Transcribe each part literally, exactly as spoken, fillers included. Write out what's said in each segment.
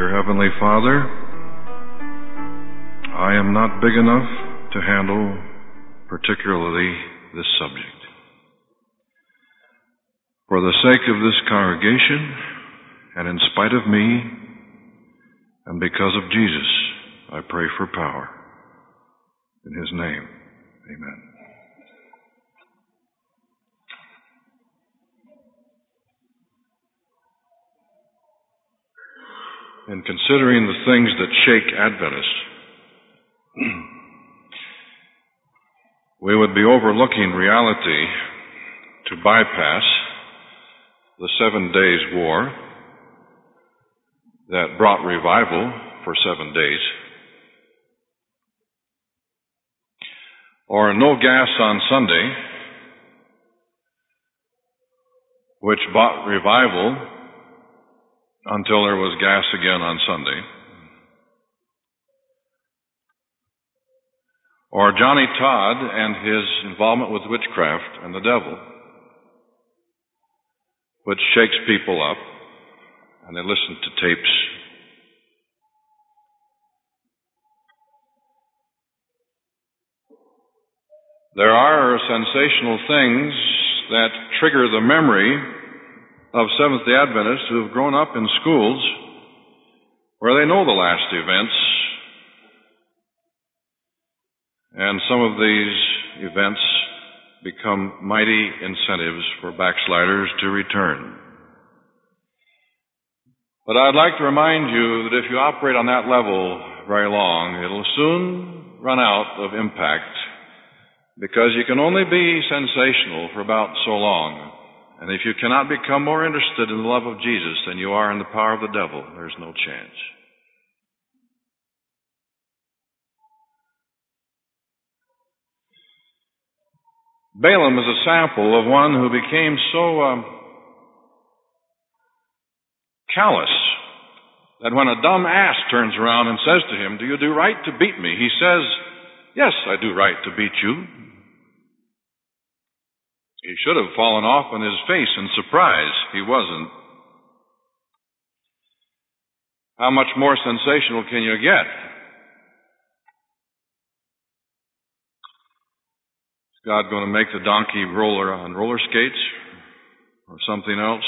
Dear Heavenly Father, I am not big enough to handle particularly this subject. For the sake of this congregation, and in spite of me, and because of Jesus, I pray for power. In His name, amen. In considering the things that shake Adventists, we would be overlooking reality to bypass the Seven Days War that brought revival for seven days, or no gas on Sunday, which brought revival until there was gas again on Sunday, or Johnny Todd and his involvement with witchcraft and the devil, which shakes people up, and they listen to tapes. There are sensational things that trigger the memory of Seventh-day Adventists who have grown up in schools where they know the last events, and some of these events become mighty incentives for backsliders to return. But I'd like to remind you that if you operate on that level very long, it'll soon run out of impact, because you can only be sensational for about so long. And if you cannot become more interested in the love of Jesus than you are in the power of the devil, there's no chance. Balaam is a sample of one who became so um, callous that when a dumb ass turns around and says to him, "Do you do right to beat me?" he says, "Yes, I do right to beat you." He should have fallen off on his face in surprise. He wasn't. How much more sensational can you get? Is God going to make the donkey roller on roller skates or something else?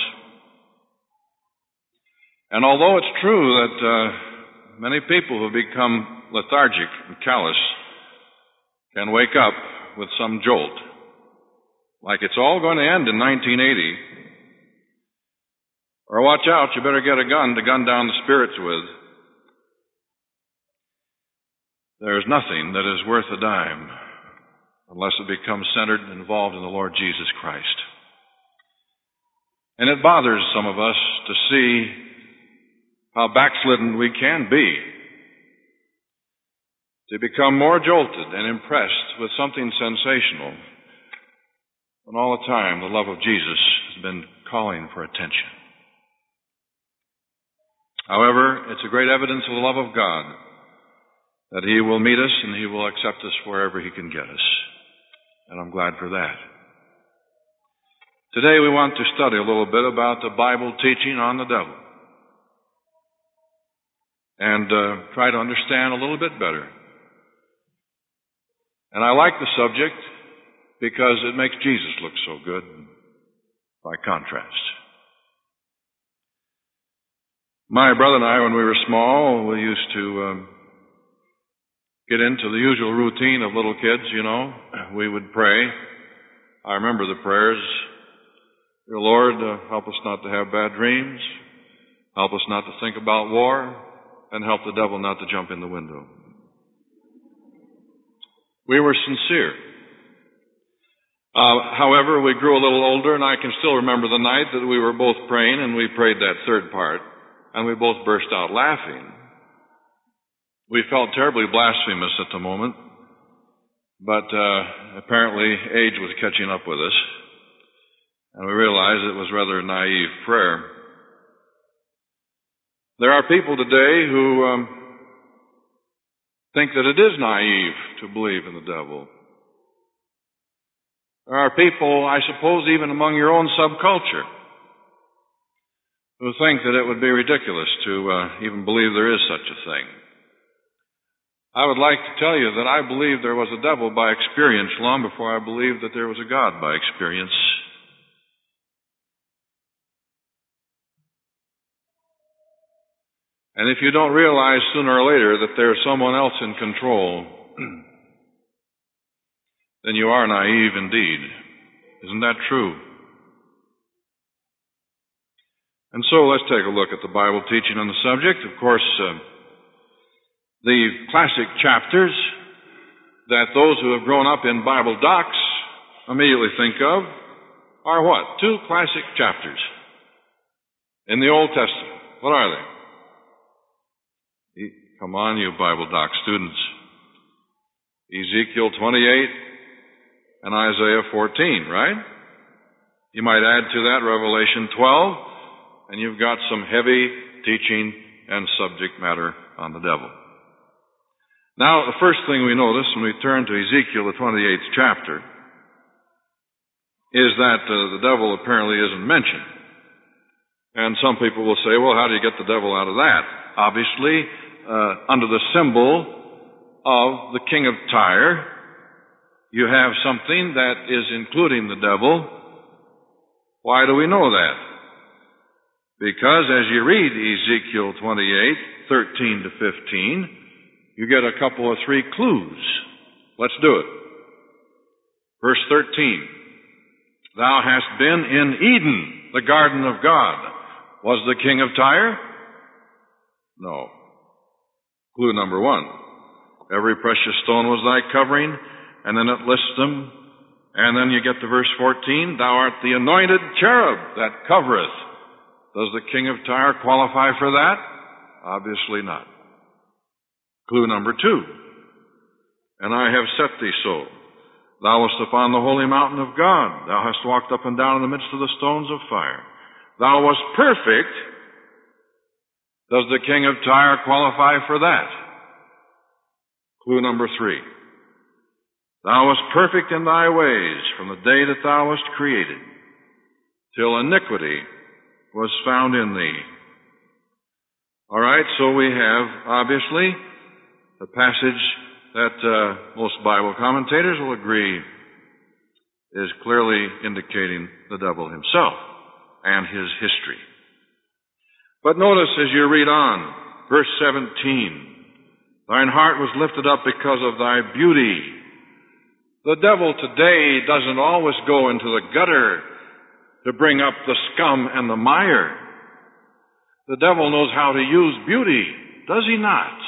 And although it's true that uh, many people who become lethargic and callous can wake up with some jolt, like it's all going to end in nineteen eighty, or watch out, you better get a gun to gun down the spirits with. There's nothing that is worth a dime unless it becomes centered and involved in the Lord Jesus Christ. And it bothers some of us to see how backslidden we can be, to become more jolted and impressed with something sensational, when all the time the love of Jesus has been calling for attention. However, it's a great evidence of the love of God that He will meet us and He will accept us wherever He can get us. And I'm glad for that. Today we want to study a little bit about the Bible teaching on the devil, and uh, try to understand a little bit better. And I like the subject because it makes Jesus look so good by contrast. My brother and I, when we were small, we used to um, get into the usual routine of little kids, you know. We would pray. I remember the prayers. Dear Lord, uh, help us not to have bad dreams. Help us not to think about war. And help the devil not to jump in the window. We were sincere. Uh, however, we grew a little older, and I can still remember the night that we were both praying, and we prayed that third part, and we both burst out laughing. We felt terribly blasphemous at the moment, but uh, apparently age was catching up with us, and we realized it was rather a naive prayer. There are people today who um, think that it is naive to believe in the devil. There are people, I suppose, even among your own subculture, who think that it would be ridiculous to uh, even believe there is such a thing. I would like to tell you that I believed there was a devil by experience long before I believed that there was a God by experience. And if you don't realize sooner or later that there's someone else in control, then you are naive indeed. Isn't that true? And so let's take a look at the Bible teaching on the subject. Of course, uh, the classic chapters that those who have grown up in Bible docs immediately think of are what? Two classic chapters in the Old Testament. What are they? Come on, you Bible doc students. Ezekiel twenty-eight and Isaiah fourteen, right? You might add to that Revelation twelve, and you've got some heavy teaching and subject matter on the devil. Now, the first thing we notice when we turn to Ezekiel, the twenty-eighth chapter, is that uh, the devil apparently isn't mentioned. And some people will say, well, how do you get the devil out of that? Obviously, uh, under the symbol of the king of Tyre, you have something that is including the devil. Why do we know that? Because as you read Ezekiel twenty-eight, thirteen to fifteen, you get a couple of three clues. Let's do it. Verse thirteen. Thou hast been in Eden, the garden of God. Was the king of Tyre? No. Clue number one. Every precious stone was thy covering, and then it lists them. And then you get to verse fourteen. Thou art the anointed cherub that covereth. Does the king of Tyre qualify for that? Obviously not. Clue number two. And I have set thee so. Thou wast upon the holy mountain of God. Thou hast walked up and down in the midst of the stones of fire. Thou wast perfect. Does the king of Tyre qualify for that? Clue number three. Thou wast perfect in thy ways from the day that thou wast created, till iniquity was found in thee. All right, so we have, obviously, a passage that uh, most Bible commentators will agree is clearly indicating the devil himself and his history. But notice as you read on, verse seventeen, thine heart was lifted up because of thy beauty. The devil today doesn't always go into the gutter to bring up the scum and the mire. The devil knows how to use beauty, does he not?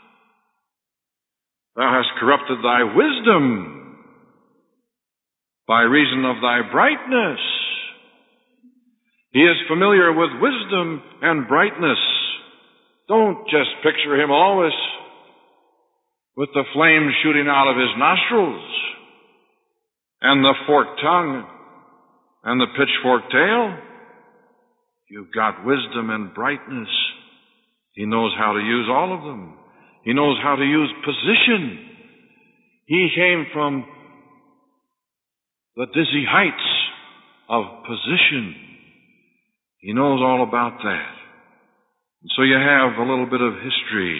Thou hast corrupted thy wisdom by reason of thy brightness. He is familiar with wisdom and brightness. Don't just picture him always with the flames shooting out of his nostrils and the forked tongue and the pitchfork tail. You've got wisdom and brightness. He knows how to use all of them. He knows how to use position. He came from the dizzy heights of position. He knows all about that. And so you have a little bit of history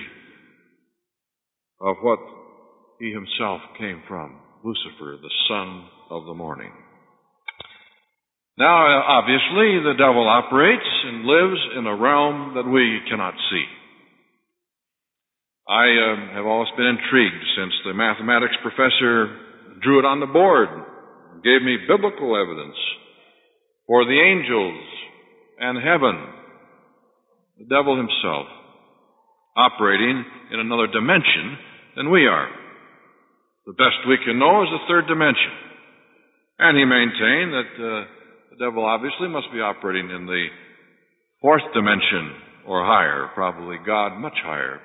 of what he himself came from, Lucifer, the son of the morning. Now, obviously, the devil operates and lives in a realm that we cannot see. I uh, have always been intrigued since the mathematics professor drew it on the board, gave me biblical evidence for the angels and heaven, the devil himself, operating in another dimension than we are. The best we can know is the third dimension. And he maintained that uh, the devil obviously must be operating in the fourth dimension or higher, probably God much higher.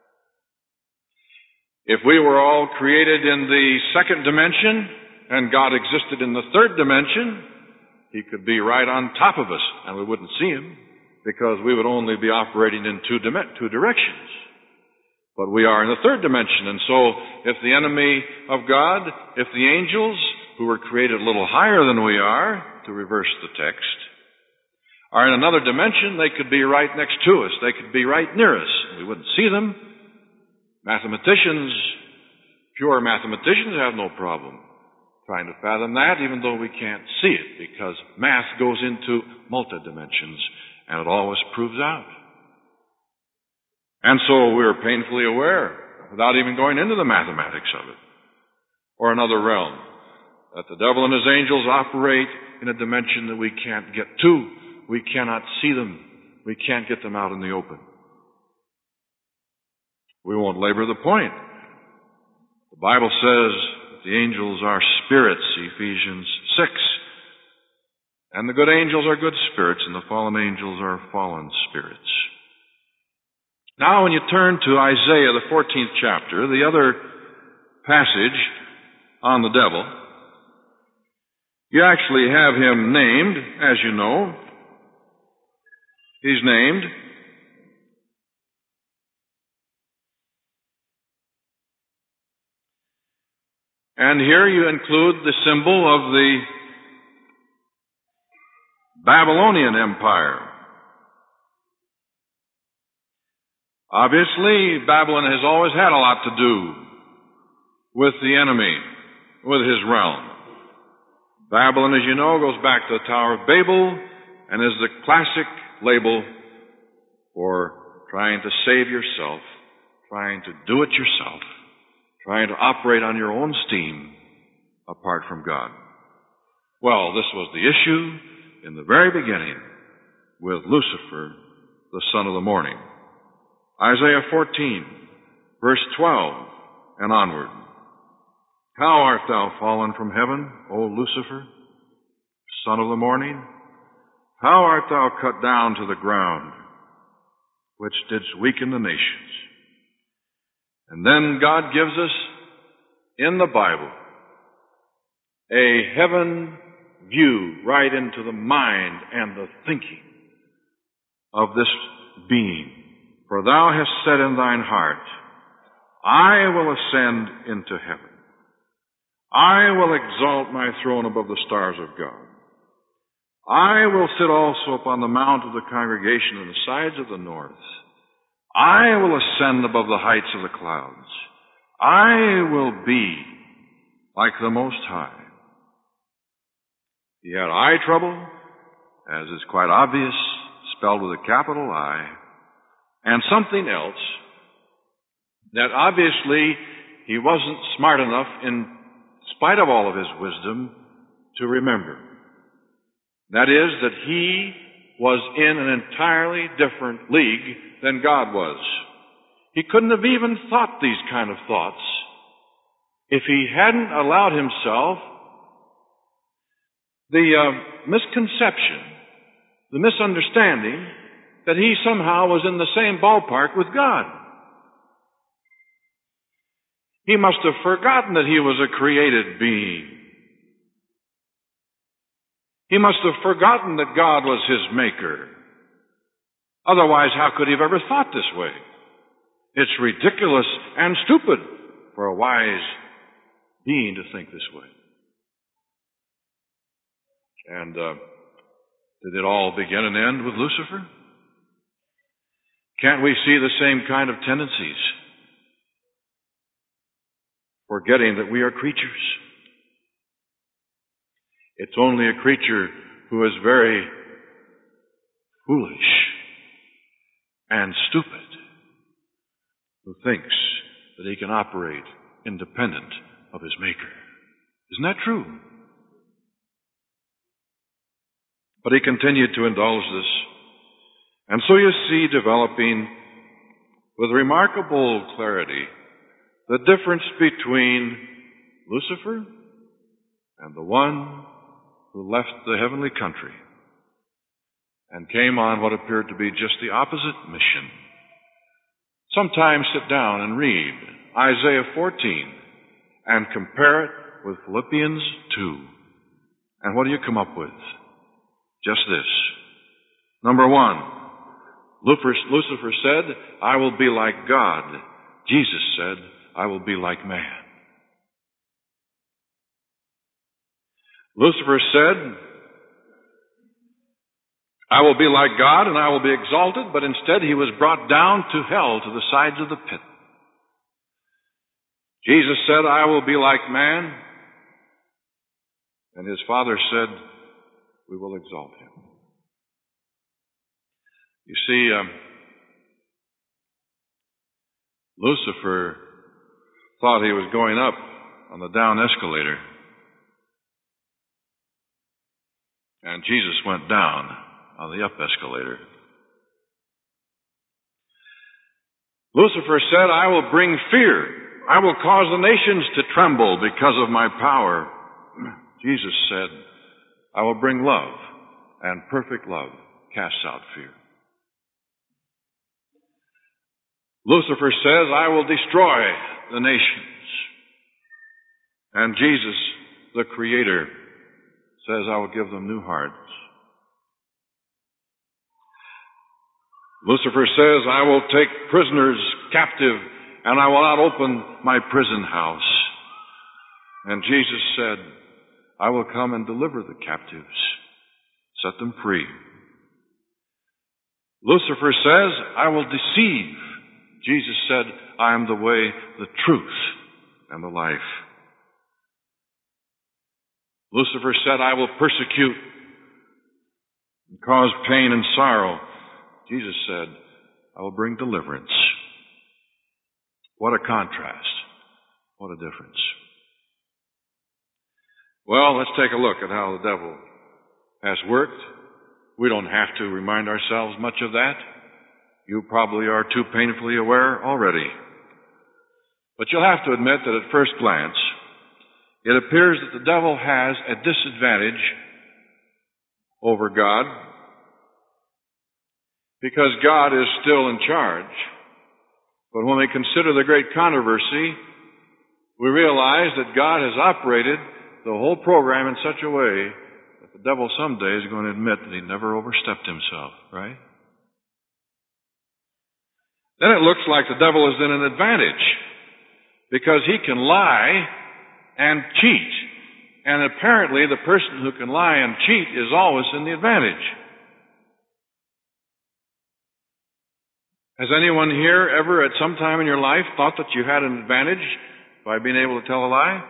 If we were all created in the second dimension and God existed in the third dimension, he could be right on top of us and we wouldn't see him because we would only be operating in two, dim- two directions. But we are in the third dimension, and so if the enemy of God, if the angels, who were created a little higher than we are, to reverse the text, Or in another dimension, they could be right next to us. They could be right near us. We wouldn't see them. Mathematicians, pure mathematicians, have no problem trying to fathom that, even though we can't see it, because math goes into multi-dimensions, and it always proves out. And so we're painfully aware, without even going into the mathematics of it, or another realm, that the devil and his angels operate in a dimension that we can't get to. We cannot see them. We can't get them out in the open. We won't labor the point. The Bible says that the angels are spirits, Ephesians six. And the good angels are good spirits, and the fallen angels are fallen spirits. Now, when you turn to Isaiah, the fourteenth chapter, the other passage on the devil, you actually have him named, as you know. He's named. And here you include the symbol of the Babylonian Empire. Obviously, Babylon has always had a lot to do with the enemy, with his realm. Babylon, as you know, goes back to the Tower of Babel and is the classic label for trying to save yourself, trying to do it yourself, trying to operate on your own steam apart from God. Well, this was the issue in the very beginning with Lucifer, the son of the morning. Isaiah fourteen, verse twelve and onward. How art thou fallen from heaven, O Lucifer, son of the morning? How art thou cut down to the ground, which didst weaken the nations? And then God gives us, in the Bible, a heaven view right into the mind and the thinking of this being. For thou hast said in thine heart, I will ascend into heaven. I will exalt my throne above the stars of God. I will sit also upon the mount of the congregation on the sides of the north. I will ascend above the heights of the clouds. I will be like the Most High. He had eye trouble, as is quite obvious, spelled with a capital I, and something else that obviously he wasn't smart enough, in spite of all of his wisdom, to remember. That is, that he was in an entirely different league than God was. He couldn't have even thought these kind of thoughts if he hadn't allowed himself the uh, misconception, the misunderstanding, that he somehow was in the same ballpark with God. He must have forgotten that he was a created being. He must have forgotten that God was his maker. Otherwise, how could he have ever thought this way? It's ridiculous and stupid for a wise being to think this way. And uh, did it all begin and end with Lucifer? Can't we see the same kind of tendencies? Forgetting that we are creatures. It's only a creature who is very foolish and stupid who thinks that he can operate independent of his Maker. Isn't that true? But he continued to indulge this. And so you see developing with remarkable clarity the difference between Lucifer and the one who left the heavenly country and came on what appeared to be just the opposite mission. Sometime sit down and read Isaiah fourteen and compare it with Philippians two. And what do you come up with? Just this. Number one, Lucifer said, I will be like God. Jesus said, I will be like man. Lucifer said, I will be like God and I will be exalted, but instead he was brought down to hell, to the sides of the pit. Jesus said, I will be like man, and his Father said, we will exalt him. You see, um, Lucifer thought he was going up on the down escalator, and Jesus went down on the up escalator. Lucifer said, I will bring fear. I will cause the nations to tremble because of my power. Jesus said, I will bring love, and perfect love casts out fear. Lucifer says, I will destroy the nations. And Jesus, the Creator, says, I will give them new hearts. Lucifer says, I will take prisoners captive, and I will not open my prison house. And Jesus said, I will come and deliver the captives, set them free. Lucifer says, I will deceive. Jesus said, I am the way, the truth, and the life. Lucifer said, I will persecute and cause pain and sorrow. Jesus said, I will bring deliverance. What a contrast. What a difference. Well, let's take a look at how the devil has worked. We don't have to remind ourselves much of that. You probably are too painfully aware already. But you'll have to admit that at first glance, it appears that the devil has a disadvantage over God, because God is still in charge. But when we consider the great controversy, we realize that God has operated the whole program in such a way that the devil someday is going to admit that he never overstepped himself, right? Then it looks like the devil is in an advantage, because he can lie and cheat. And apparently the person who can lie and cheat is always in the advantage. Has anyone here ever at some time in your life thought that you had an advantage by being able to tell a lie?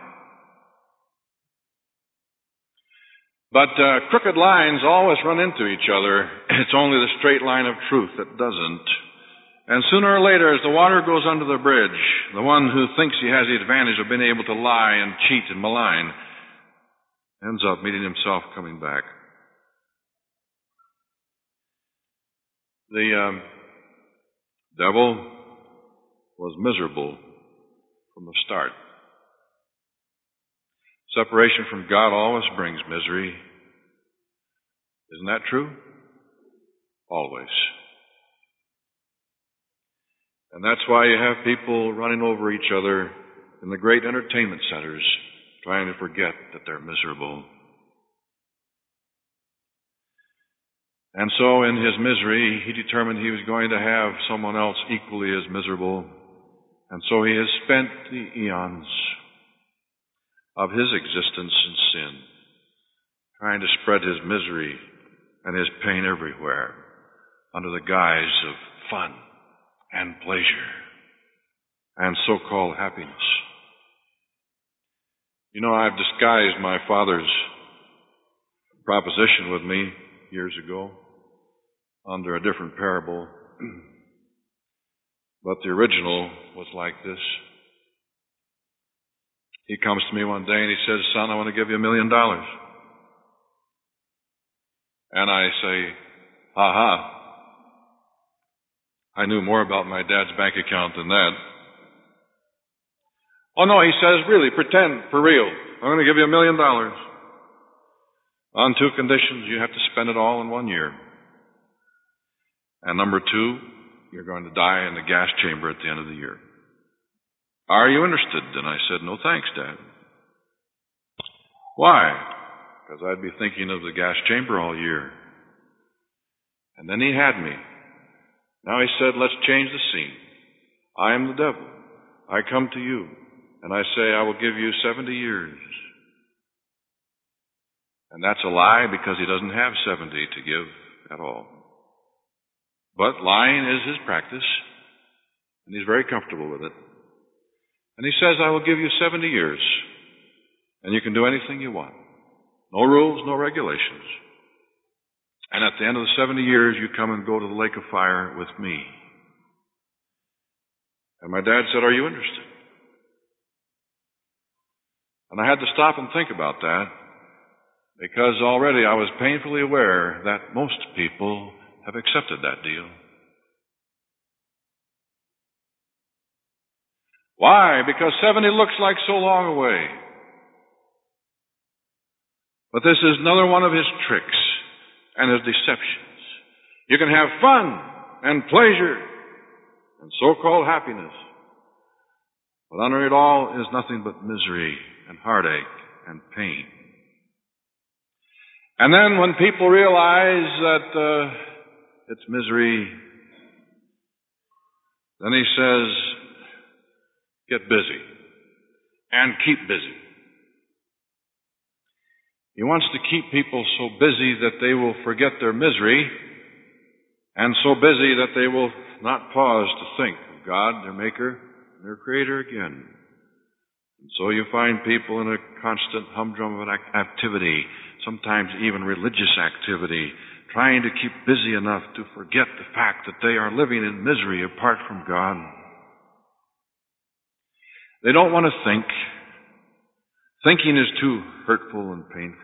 But uh, crooked lines always run into each other. It's only the straight line of truth that doesn't. And sooner or later, as the water goes under the bridge, the one who thinks he has the advantage of being able to lie and cheat and malign ends up meeting himself coming back. The um, devil was miserable from the start. Separation from God always brings misery. Isn't that true? Always. And that's why you have people running over each other in the great entertainment centers, trying to forget that they're miserable. And so in his misery, he determined he was going to have someone else equally as miserable. And so he has spent the eons of his existence in sin, trying to spread his misery and his pain everywhere under the guise of fun and pleasure and so-called happiness. You know, I've disguised my father's proposition with me years ago under a different parable, but the original was like this. He comes to me one day and he says, son, I want to give you a million dollars. And I say, ha ha. I knew more about my dad's bank account than that. Oh no, he says, really, pretend, for real. I'm going to give you a million dollars. On two conditions: you have to spend it all in one year. And number two, you're going to die in the gas chamber at the end of the year. Are you interested? And I said, no thanks, Dad. Why? Because I'd be thinking of the gas chamber all year. And then he had me. Now he said, let's change the scene. I am the devil. I come to you, and I say, I will give you seventy years. And that's a lie, because he doesn't have seventy to give at all. But lying is his practice, and he's very comfortable with it. And he says, I will give you seventy years, and you can do anything you want. No rules, no regulations. And at the end of the seventy years, you come and go to the lake of fire with me. And my dad said, are you interested? And I had to stop and think about that, because already I was painfully aware that most people have accepted that deal. Why? Because seventy looks like so long away. But this is another one of his tricks and his deceptions. You can have fun and pleasure and so-called happiness, but under it all is nothing but misery and heartache and pain. And then when people realize that uh, it's misery, then he says, get busy and keep busy. He wants to keep people so busy that they will forget their misery, and so busy that they will not pause to think of God, their Maker, and their Creator again. And so you find people in a constant humdrum of activity, sometimes even religious activity, trying to keep busy enough to forget the fact that they are living in misery apart from God. They don't want to think. Thinking is too hurtful and painful.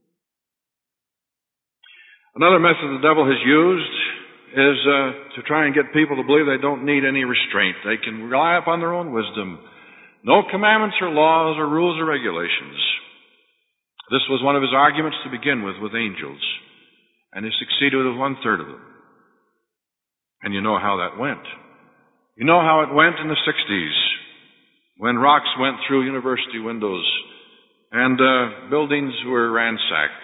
Another method the devil has used is uh, to try and get people to believe they don't need any restraint. They can rely upon their own wisdom. No commandments or laws or rules or regulations. This was one of his arguments to begin with with angels, and he succeeded with one-third of them. And you know how that went. You know how it went in the sixties, when rocks went through university windows and uh, buildings were ransacked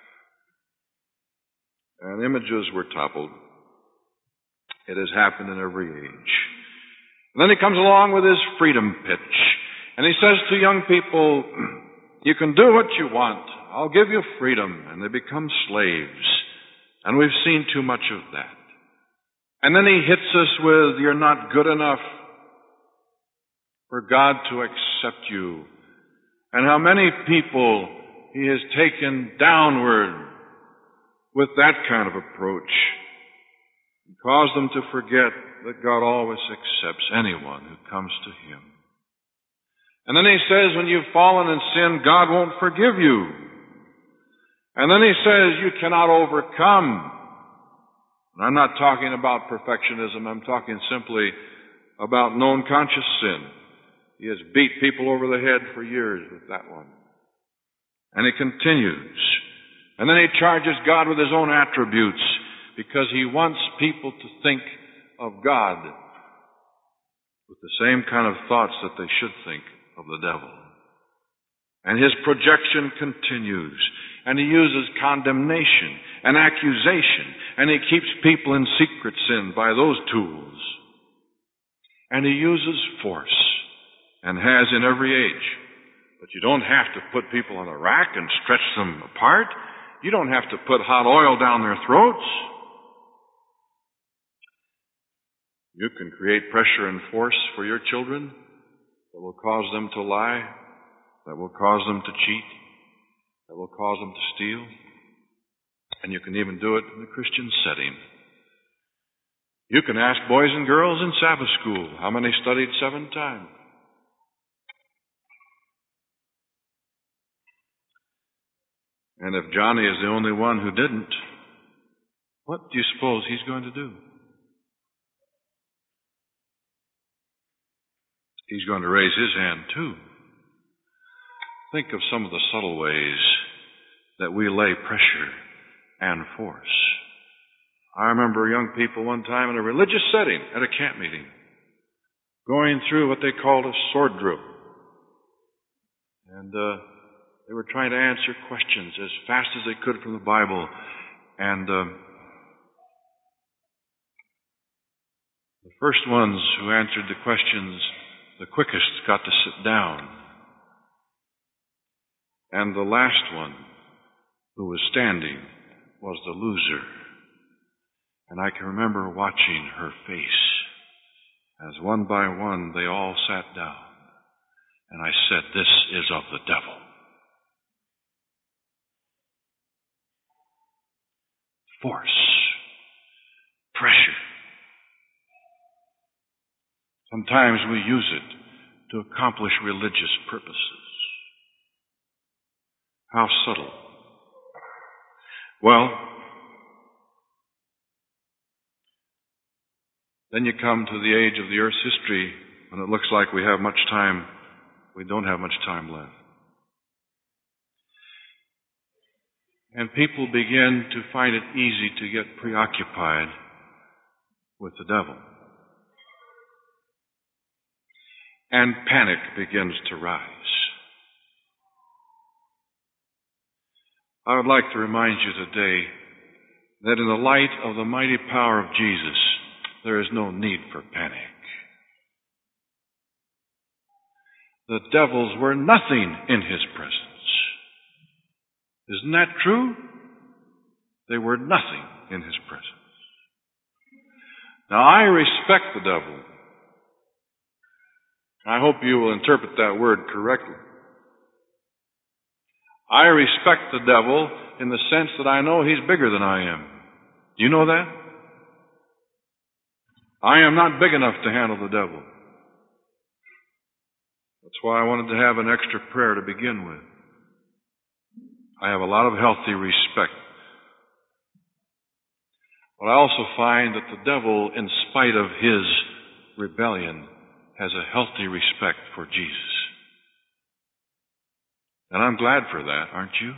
and images were toppled. It has happened in every age. And then he comes along with his freedom pitch, and he says to young people, you can do what you want. I'll give you freedom. And they become slaves. And we've seen too much of that. And then he hits us with, you're not good enough for God to accept you. And how many people he has taken downward with that kind of approach and caused them to forget that God always accepts anyone who comes to him. And then he says, when you've fallen in sin, God won't forgive you. And then he says, you cannot overcome. And I'm not talking about perfectionism. I'm talking simply about known conscious sin. He has beat people over the head for years with that one. And he continues. And then he charges God with his own attributes, because he wants people to think of God with the same kind of thoughts that they should think of the devil. And his projection continues. And he uses condemnation and accusation. And he keeps people in secret sin by those tools. And he uses force, and has in every age. But you don't have to put people on a rack and stretch them apart. You don't have to put hot oil down their throats. You can create pressure and force for your children that will cause them to lie, that will cause them to cheat, that will cause them to steal. And you can even do it in a Christian setting. You can ask boys and girls in Sabbath school how many studied seven times. And if Johnny is the only one who didn't, what do you suppose he's going to do? He's going to raise his hand too. Think of some of the subtle ways that we lay pressure and force. I remember young people one time in a religious setting at a camp meeting going through what they called a sword drill. And uh, they were trying to answer questions as fast as they could from the Bible. And um, the first ones who answered the questions the quickest got to sit down. And the last one who was standing was the loser. And I can remember watching her face as one by one they all sat down. And I said, this is of the devil. Force. Pressure. Sometimes we use it to accomplish religious purposes. How subtle. Well, then you come to the age of the earth's history when it looks like we have much time. We don't have much time left. And people begin to find it easy to get preoccupied with the devil. And panic begins to rise. I would like to remind you today that in the light of the mighty power of Jesus, there is no need for panic. The devils were nothing in his presence. Isn't that true? They were nothing in his presence. Now, I respect the devil. I hope you will interpret that word correctly. I respect the devil in the sense that I know he's bigger than I am. Do you know that? I am not big enough to handle the devil. That's why I wanted to have an extra prayer to begin with. I have a lot of healthy respect. But I also find that the devil, in spite of his rebellion, has a healthy respect for Jesus. And I'm glad for that, aren't you?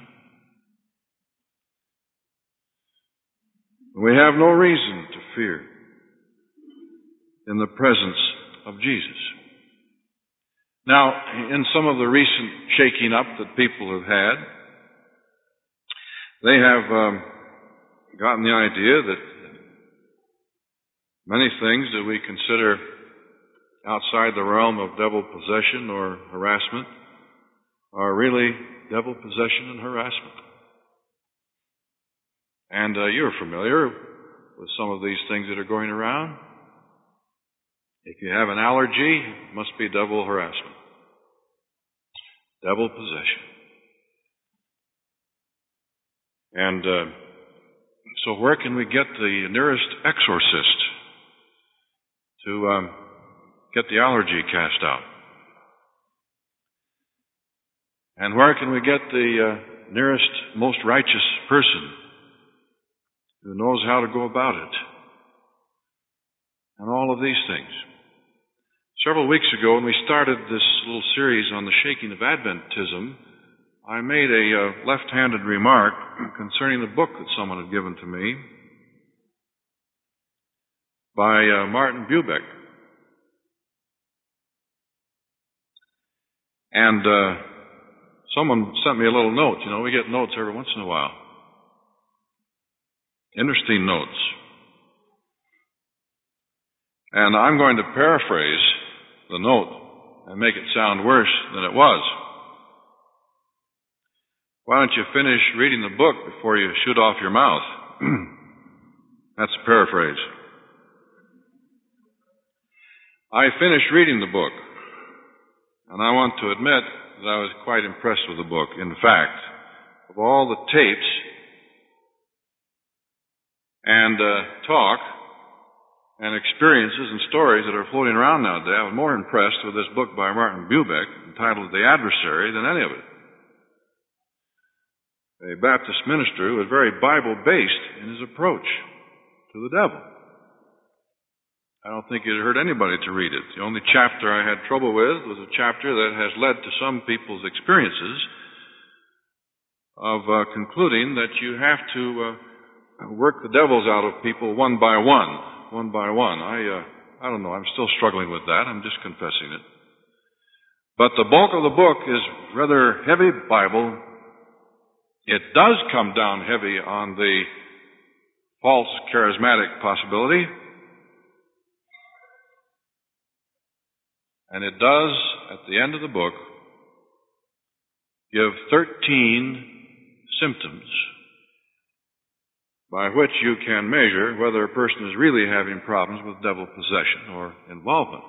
We have no reason to fear in the presence of Jesus. Now, in some of the recent shaking up that people have had, they have um, gotten the idea that many things that we consider outside the realm of devil possession or harassment are really devil possession and harassment. And uh, you're familiar with some of these things that are going around. If you have an allergy, it must be devil harassment. Devil possession. And uh, so where can we get the nearest exorcist to um, get the allergy cast out? And where can we get the uh, nearest, most righteous person who knows how to go about it? And all of these things. Several weeks ago, when we started this little series on the shaking of Adventism, I made a uh, left-handed remark concerning the book that someone had given to me by uh, Martin Bubeck. And uh, someone sent me a little note. You know, we get notes every once in a while. Interesting notes. And I'm going to paraphrase the note and make it sound worse than it was. Why don't you finish reading the book before you shoot off your mouth? That's a paraphrase. I finished reading the book, and I want to admit that I was quite impressed with the book. In fact, of all the tapes and uh, talk and experiences and stories that are floating around nowadays, I was more impressed with this book by Martin Bubeck, entitled The Adversary, than any of it. A Baptist minister who was very Bible-based in his approach to the devil. I don't think it hurt anybody to read it. The only chapter I had trouble with was a chapter that has led to some people's experiences of uh, concluding that you have to uh, work the devils out of people one by one. One by one. I, uh, I don't know. I'm still struggling with that. I'm just confessing it. But the bulk of the book is rather heavy Bible. It does come down heavy on the false charismatic possibility. And it does, at the end of the book, give thirteen symptoms by which you can measure whether a person is really having problems with devil possession or involvement.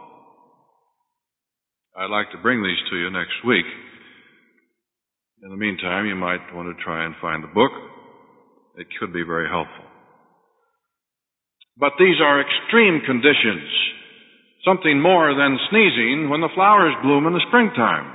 I'd like to bring these to you next week. In the meantime, you might want to try and find the book. It could be very helpful. But these are extreme conditions, something more than sneezing when the flowers bloom in the springtime.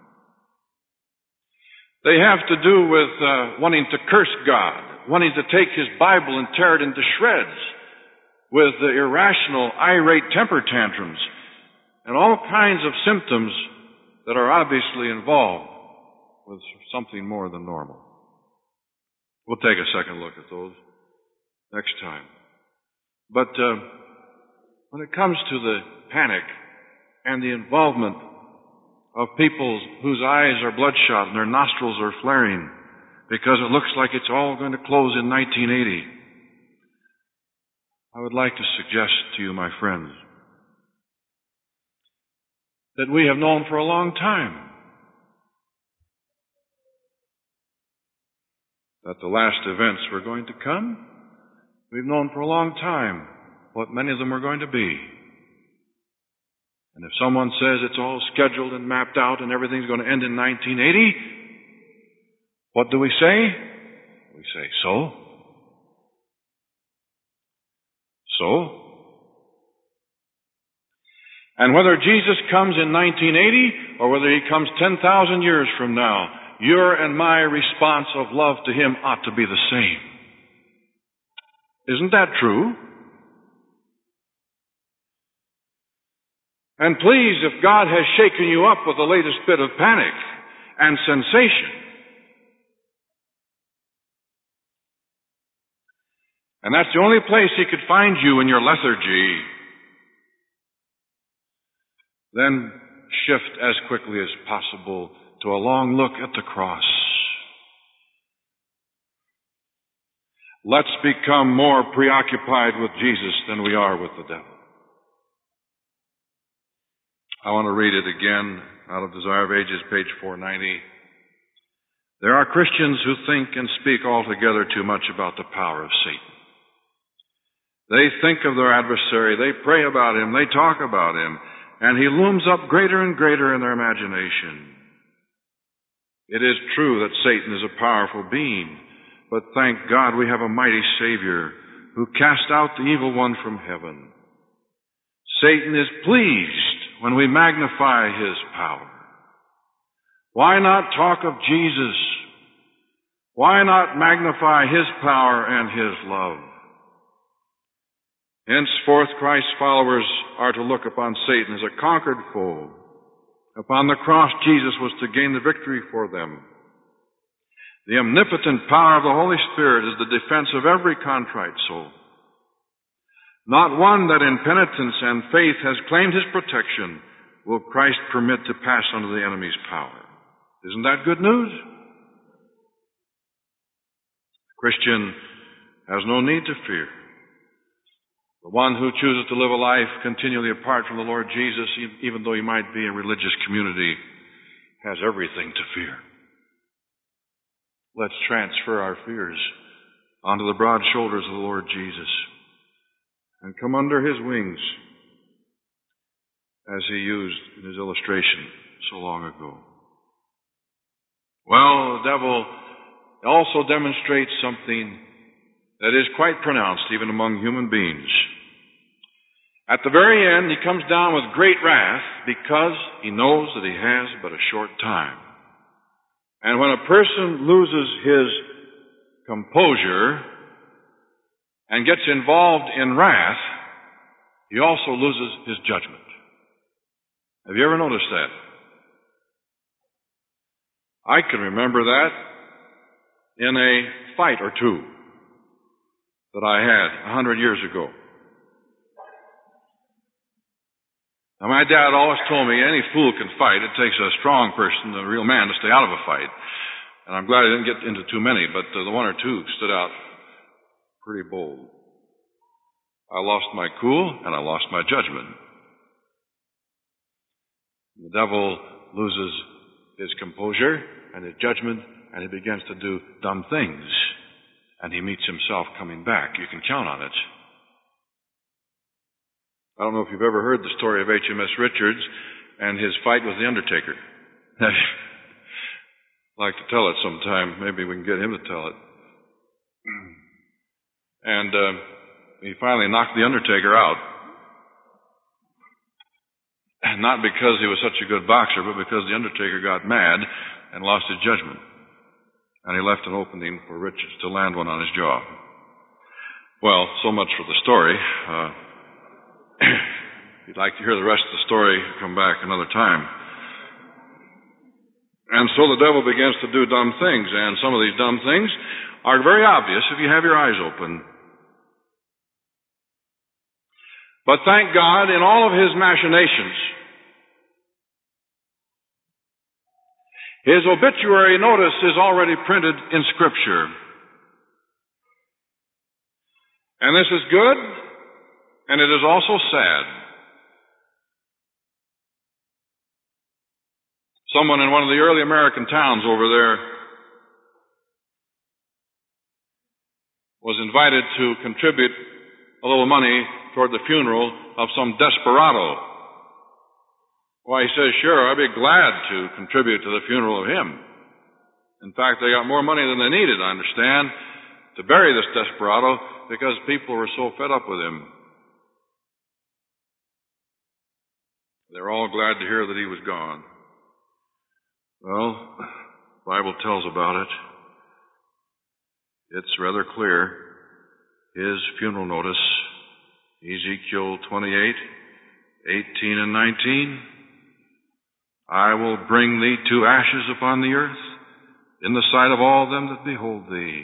They have to do with uh, wanting to curse God, wanting to take His Bible and tear it into shreds, with the irrational, irate temper tantrums, and all kinds of symptoms that are obviously involved with something more than normal. We'll take a second look at those next time. But uh, when it comes to the panic and the involvement of people whose eyes are bloodshot and their nostrils are flaring because it looks like it's all going to close in nineteen eighty, I would like to suggest to you, my friends, that we have known for a long time that the last events were going to come. We've known for a long time what many of them are going to be. And if someone says it's all scheduled and mapped out and everything's going to end in nineteen eighty, what do we say? We say, so? So? And whether Jesus comes in nineteen eighty or whether He comes ten thousand years from now, your and my response of love to Him ought to be the same. Isn't that true? And please, if God has shaken you up with the latest bit of panic and sensation, and that's the only place He could find you in your lethargy, then shift as quickly as possible to a long look at the cross. Let's become more preoccupied with Jesus than we are with the devil. I want to read it again out of Desire of Ages, page four ninety. There are Christians who think and speak altogether too much about the power of Satan. They think of their adversary, they pray about him, they talk about him, and he looms up greater and greater in their imagination. It is true that Satan is a powerful being, but thank God we have a mighty Savior who cast out the evil one from heaven. Satan is pleased when we magnify his power. Why not talk of Jesus? Why not magnify his power and his love? Henceforth, Christ's followers are to look upon Satan as a conquered foe. Upon the cross, Jesus was to gain the victory for them. The omnipotent power of the Holy Spirit is the defense of every contrite soul. Not one that in penitence and faith has claimed his protection will Christ permit to pass under the enemy's power. Isn't that good news? The Christian has no need to fear. The one who chooses to live a life continually apart from the Lord Jesus, even though he might be in a religious community, has everything to fear. Let's transfer our fears onto the broad shoulders of the Lord Jesus and come under his wings as he used in his illustration so long ago. Well, the devil also demonstrates something that is quite pronounced even among human beings. At the very end, he comes down with great wrath because he knows that he has but a short time. And when a person loses his composure and gets involved in wrath, he also loses his judgment. Have you ever noticed that? I can remember that in a fight or two that I had a hundred years ago. Now, my dad always told me any fool can fight. It takes a strong person, a real man, to stay out of a fight. And I'm glad I didn't get into too many, but uh, the one or two stood out pretty bold. I lost my cool and I lost my judgment. The devil loses his composure and his judgment, and he begins to do dumb things. and he meets himself coming back. You can count on it. I don't know if you've ever heard the story of H M S Richards and his fight with the Undertaker. I'd like to tell it sometime. Maybe we can get him to tell it. And uh, he finally knocked the Undertaker out. And not because he was such a good boxer, but because the Undertaker got mad and lost his judgment. And he left an opening for Richards to land one on his jaw. Well, so much for the story. Uh, if you'd like to hear the rest of the story, come back another time. And so the devil begins to do dumb things, and some of these dumb things are very obvious if you have your eyes open. But thank God, in all of his machinations, his obituary notice is already printed in Scripture. And this is good, and it is also sad. Someone in one of the early American towns over there was invited to contribute a little money toward the funeral of some desperado. Why, he says, sure, I'd be glad to contribute to the funeral of him. In fact, they got more money than they needed, I understand, to bury this desperado because people were so fed up with him. They're all glad to hear that he was gone. Well, the Bible tells about it. It's rather clear. His funeral notice, Ezekiel twenty-eight, eighteen and nineteen. I will bring thee to ashes upon the earth in the sight of all them that behold thee.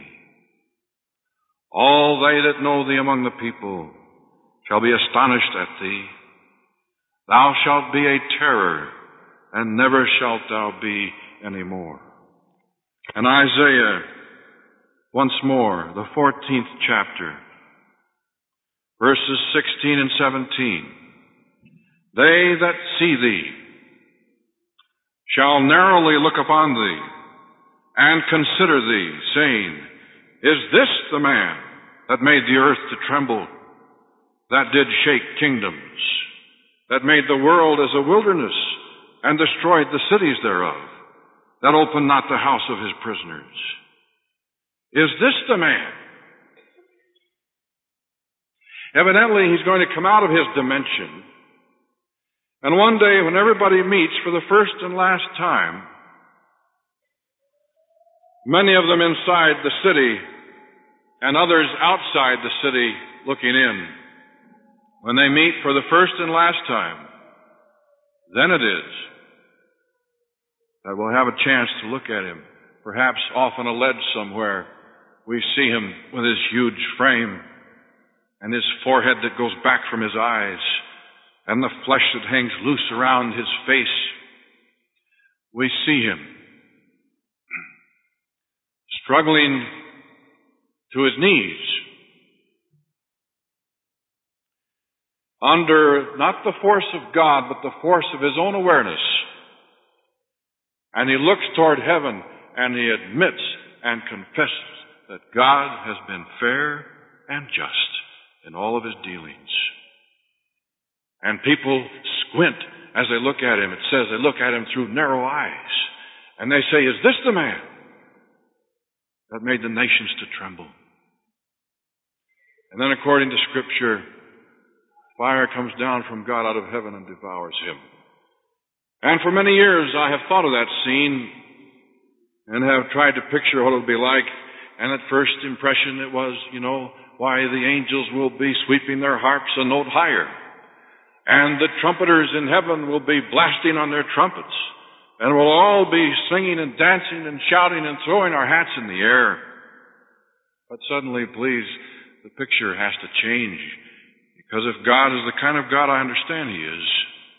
All they that know thee among the people shall be astonished at thee. Thou shalt be a terror, and never shalt thou be any more. And Isaiah, once more, the fourteenth chapter, verses sixteen and seventeen. They that see thee shall narrowly look upon thee, and consider thee, saying, is this the man that made the earth to tremble, that did shake kingdoms, that made the world as a wilderness, and destroyed the cities thereof, that opened not the house of his prisoners? Is this the man? Evidently, he's going to come out of his dimension, and one day when everybody meets for the first and last time, many of them inside the city and others outside the city looking in, when they meet for the first and last time, then it is that we'll have a chance to look at him, perhaps off on a ledge somewhere. We see him with his huge frame and his forehead that goes back from his eyes and the flesh that hangs loose around his face. We see him struggling to his knees under not the force of God, but the force of his own awareness. And he looks toward heaven and he admits and confesses that God has been fair and just in all of his dealings. And people squint as they look at him. It says they look at him through narrow eyes. And they say, is this the man that made the nations to tremble? And then according to Scripture, fire comes down from God out of heaven and devours him. And for many years I have thought of that scene and have tried to picture what it would be like. And at first impression it was, you know, why the angels will be sweeping their harps a note higher. And the trumpeters in heaven will be blasting on their trumpets. And we'll all be singing and dancing and shouting and throwing our hats in the air. But suddenly, please, the picture has to change. Because if God is the kind of God I understand he is,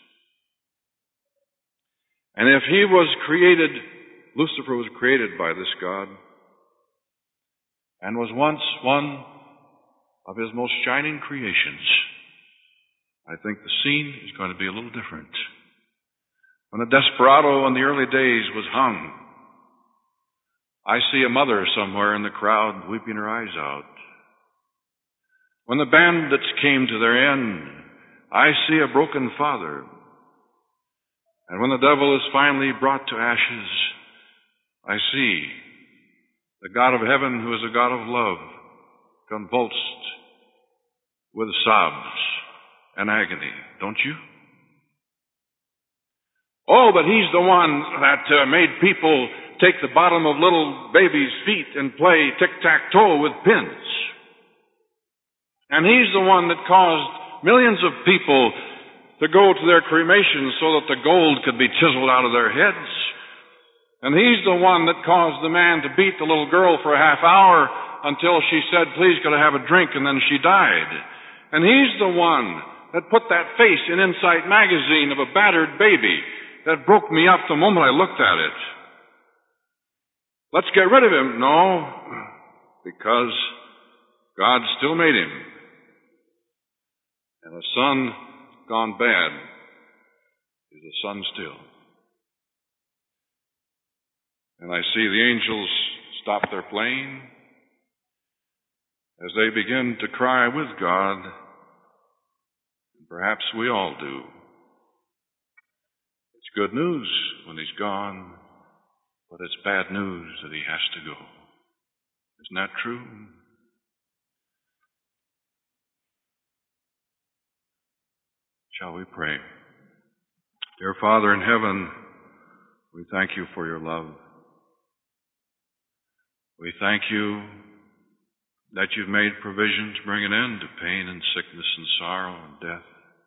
and if he was created, Lucifer was created by this God, and was once one of his most shining creations, I think the scene is going to be a little different. When a desperado in the early days was hung, I see a mother somewhere in the crowd weeping her eyes out. When the bandits came to their end, I see a broken father. And when the devil is finally brought to ashes, I see the God of heaven, who is a God of love, convulsed with sobs and agony. Don't you? Oh, but he's the one that uh, made people take the bottom of little babies' feet and play tic-tac-toe with pins. And he's the one that caused millions of people to go to their cremation so that the gold could be chiseled out of their heads. And he's the one that caused the man to beat the little girl for a half hour until she said, "Please, could I have a drink?" and then she died. And he's the one that put that face in Insight magazine of a battered baby that broke me up the moment I looked at it. Let's get rid of him. No, because God still made him. And a son gone bad is a son still. And I see the angels stop their playing as they begin to cry with God. And perhaps we all do. It's good news when he's gone, but it's bad news that he has to go. Isn't that true? Shall we pray? Dear Father in heaven, we thank you for your love. We thank you that you've made provision to bring an end to pain and sickness and sorrow and death.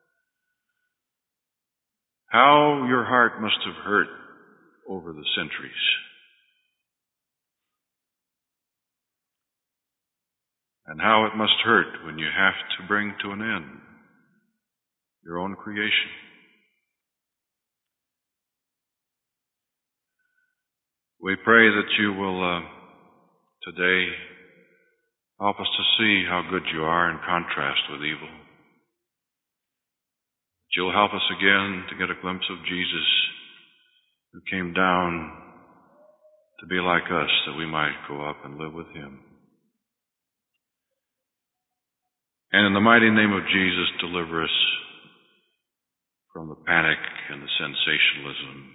How your heart must have hurt over the centuries. And how it must hurt when you have to bring to an end your own creation. We pray that you will uh, today help us to see how good you are in contrast with evil. That you'll help us again to get a glimpse of Jesus, who came down to be like us, that we might go up and live with him. And in the mighty name of Jesus, deliver us from the panic and the sensationalism,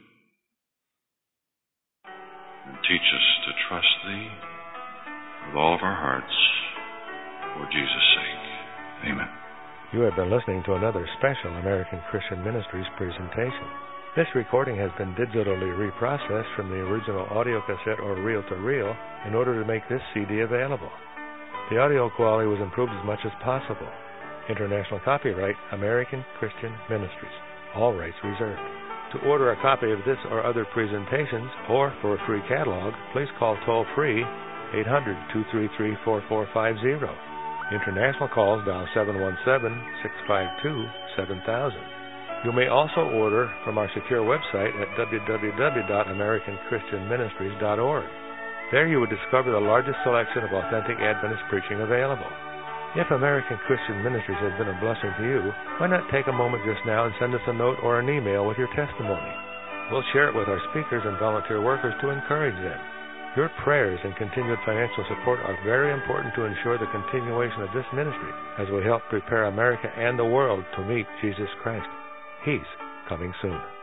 and teach us to trust thee with all of our hearts, for Jesus' sake. Amen. You have been listening to another special American Christian Ministries presentation. This recording has been digitally reprocessed from the original audio cassette or reel-to-reel in order to make this C D available. The audio quality was improved as much as possible. International copyright, American Christian Ministries. All rights reserved. To order a copy of this or other presentations, or for a free catalog, please call toll-free eight hundred, two three three, four four five zero. International calls dial seven one seven, six five two, seven thousand. You may also order from our secure website at w w w dot american christian ministries dot org. There you would discover the largest selection of authentic Adventist preaching available. If American Christian Ministries has been a blessing to you, why not take a moment just now and send us a note or an email with your testimony? We'll share it with our speakers and volunteer workers to encourage them. Your prayers and continued financial support are very important to ensure the continuation of this ministry as we help prepare America and the world to meet Jesus Christ. He's coming soon.